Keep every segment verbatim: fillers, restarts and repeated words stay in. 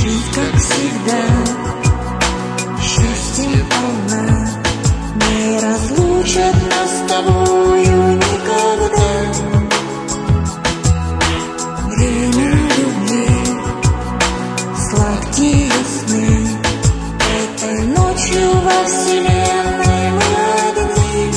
Жизнь, как всегда, счастьем полна, не разлучат нас с тобою никогда. Время любви, сладкие сны, этой ночью во вселенной мы одни.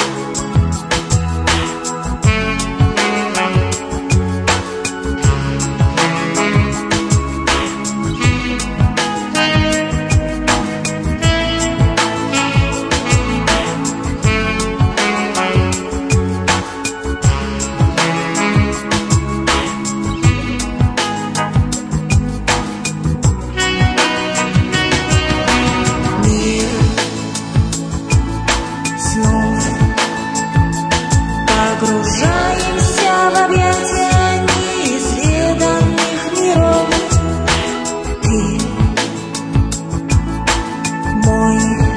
Погружаемся в объятия неизведанных миров. Ты мой,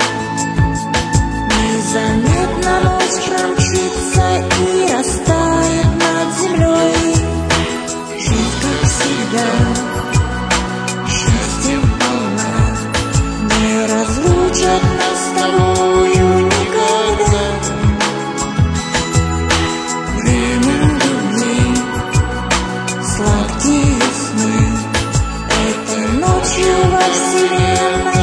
незаметно ночь промчится и растает над землей. Жизнь, как всегда, счастьем полна, не разлучат нас с тобою никогда. Сладкие сны, этой ночью во вселенной